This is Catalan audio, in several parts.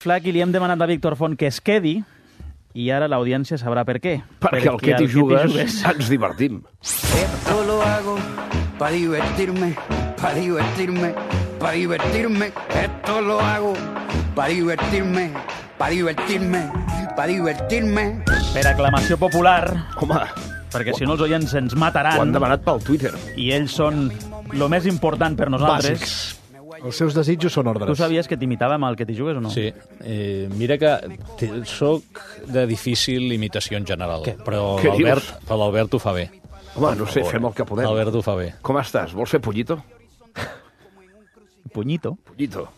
Flac, i li hem demanat a Víctor Font que es quedi, i ara l'audiència sabrà per què. Perquè al que t'hi jugues ens divertim. Esto lo hago para divertirme, para divertirme, para divertirme. Esto lo hago para divertirme, para divertirme, para divertirme. Per aclamació popular, Home, perquè si no els oients ens mataran. ho han demanat pel Twitter. I ells són lo més important per nosaltres. Bàsics. Els seus desitjos són ordres. Tu sabies que t'imitava amb el que t'hi jugues o no? Sí. Mira que soc de difícil imitació en general, però Què dius? l'Albert ho fa bé. Home, no sé, fem el que podem. L'Albert ho fa bé. Com estàs? Vols fer pollito? Punyito. Pollito.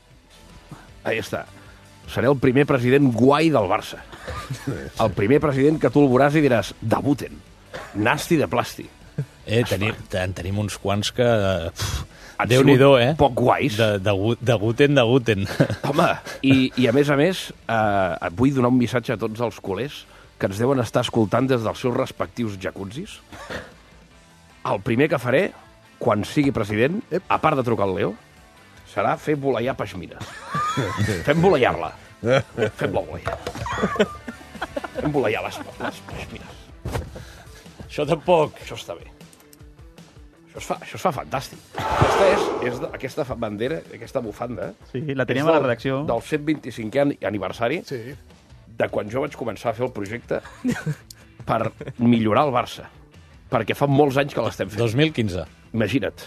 Ahí està. Seré el primer president guai del Barça. El primer president que tu el veuràs i diràs debuten. Nasti de plasti. Tenim uns quants que... Han Déu-n'hi-do, sigut poc guais. De Guten. Home, i a més, vull donar un missatge a tots els culers que ens deuen estar escoltant des dels seus respectius jacuzzis. El primer que faré, quan sigui president, a part de trucar al Leo, serà fer voleiar peixmina. Fem voleiar-la. Fem-la voleiar. Fem voleiar les peixmines. Això tampoc. Això està bé. Això es fa fantàstic. Aquesta bandera, aquesta bufanda... Sí, la teníem a la redacció. Del 125è aniversari Sí. de quan jo vaig començar a fer el projecte per millorar el Barça. Perquè fa molts anys que l'estem fent. 2015. Imagina't.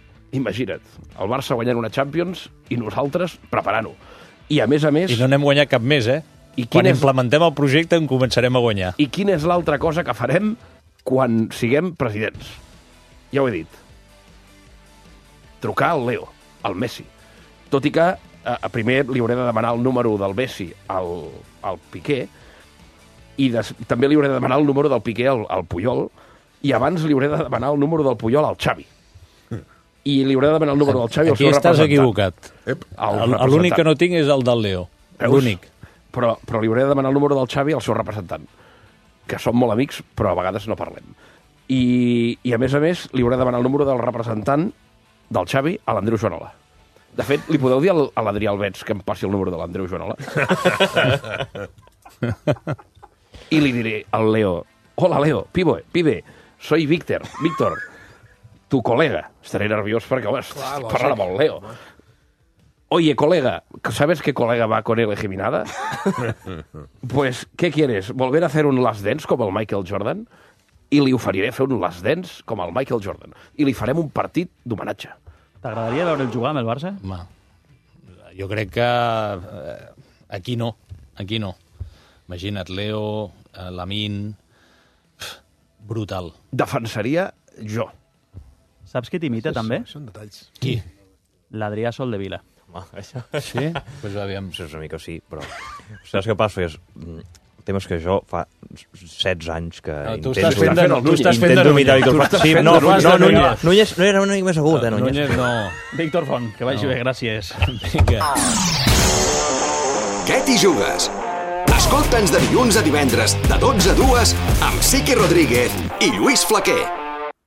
El Barça guanyant una Champions i nosaltres preparant-ho. I a més... I no n'hem guanyat cap més, eh? I Quan implementem el projecte en començarem a guanyar. I quina és l'altra cosa que farem quan siguem presidents? Ja ho he dit. Trucar al Leo, al Messi. Tot i que primer li hauré de demanar el número del Messi al Piqué i també li hauré de demanar el número del Piqué al Puyol i abans li hauré de demanar el número del Puyol al Xavi. I li hauré de demanar el número del Xavi al seu representant. Aquí estàs equivocat. L'únic que no tinc és el del Leo. L'únic. Però li hauré de demanar el número del Xavi al seu representant. Que som molt amics, però a vegades no parlem. I a més, li hauré de demanar el número del representant del Xavi a l'Andreu Joanola. De fet, li podeu dir a l'Adrià Albets que em passi el número de l'Andreu Joanola? I li diré al Leo: hola, Leo, pibe, soy Víctor, tu colega. Estaré nerviós perquè, home, parlar amb el Leo. Oye, colega, ¿sabes qué colega va con el Ejiminada? Pues, ¿qué quieres? ¿Volver a hacer un Last Dance com el Michael Jordan? I li oferiré fer un Last Dance com el Michael Jordan. I li farem un partit d'homenatge. T'agradaria veure'l jugar amb el Barça? Home, jo crec que aquí no. Imagina't, Leo, Lamine... Brutal. Defensaria jo. Saps qui t'imita, també? Són detalls. Qui? L'Adrià Soldevila. Això Sí? Pues aviam. és una mica sí, però... Saps què passa? El tema és que jo fa 16 anys que Tu estàs fent de intento imitar Víctor Font. Sí, no, Núñez no era una mica més agut, Núñez. Núñez no. Víctor Font, que vagi bé, gràcies. Vinga. Què t'hi jugues? Escolta'ns de dilluns a divendres, de 12 a 2, amb Siqui Rodríguez i Lluís Flaquer.